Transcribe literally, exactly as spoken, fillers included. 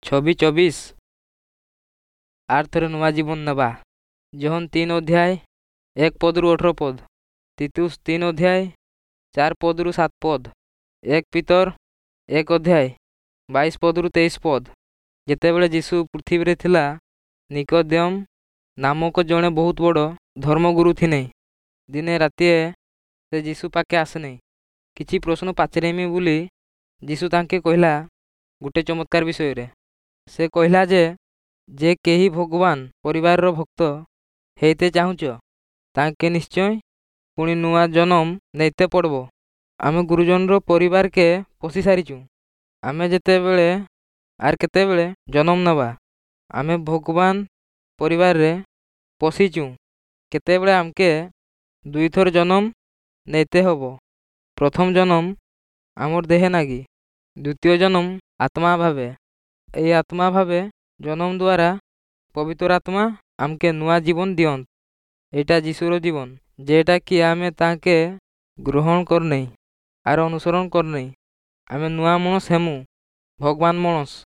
ଛବି ଚବିଶ ଆର୍ ଥରେ ନୂଆ ଜୀବନ ନେବା। ଜହନ ତିନ ଅଧ୍ୟାୟ ଏକ ପଦରୁ ଅଠର ପଦ, ତିତୁସ ତିନ ଅଧ୍ୟାୟ ଚାର ପଦରୁ ସାତ ପଦ, ଏକ ପିତର ଏକ ଅଧ୍ୟାୟ ବାଇଶ ପଦରୁ ତେଇଶ ପଦ। ଯେତେବେଳେ ଯୀଶୁ ପୃଥିବୀରେ ଥିଲା, ନିକୋଦେମ ନାମକ ଜଣେ ବହୁତ ବଡ଼ ଧର୍ମଗୁରୁ ଥିଲେ। ଦିନେ ରାତିଏ ସେ ଯୀଶୁ ପାଖେ ଆସିନେ କିଛି ପ୍ରଶ୍ନ ପଚାରିମି ବୋଲି ଯୀଶୁ ତାଙ୍କେ କହିଲା ଗୋଟେ ଚମତ୍କାର ବିଷୟରେ। ସେ କହିଲା ଯେ ଯେ କେହି ଭଗବାନ ପରିବାରର ଭକ୍ତ ହେଇତେ ଚାହୁଁଛ, ତାଙ୍କେ ନିଶ୍ଚୟ ପୁଣି ନୂଆ ଜନ୍ମ ନେଇତେ ପଡ଼ବ। ଆମେ ଗୁରୁଜନର ପରିବାରକେ ପଶି ସାରିଛୁ। ଆମେ ଯେତେବେଳେ ଆର୍ କେତେବେଳେ ଜନ୍ମ ନେବା? ଆମେ ଭଗବାନ ପରିବାରରେ ପଶିଛୁ। କେତେବେଳେ ଆମକେ ଦୁଇଥର ଜନ୍ମ ନେଇତେ ହବ। ପ୍ରଥମ ଜନ୍ମ ଆମର ଦେହେ ନାଗି, ଦ୍ୱିତୀୟ ଜନ୍ମ ଆତ୍ମା ଭାବେ। এই আত্মা ভাবে জনম দ্বারা পবিত্র আত্মা আমকে নূয়া জীবন দিয়ন্ত। এটা যিশুর জীবন, যেটা কি আমি তাকে গ্রহণ করনেই আর অনুসরণ করনেই। আমি নূয়া মনস হেমু, ভগবান মনস।